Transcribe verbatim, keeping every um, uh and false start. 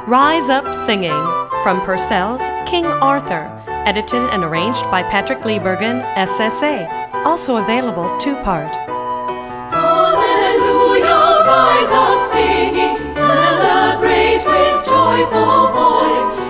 Rise Up Singing from Purcell's King Arthur, edited and arranged by Patrick Liebergen, S S A. Also available two-part. Hallelujah, rise up singing, celebrate with joyful voice.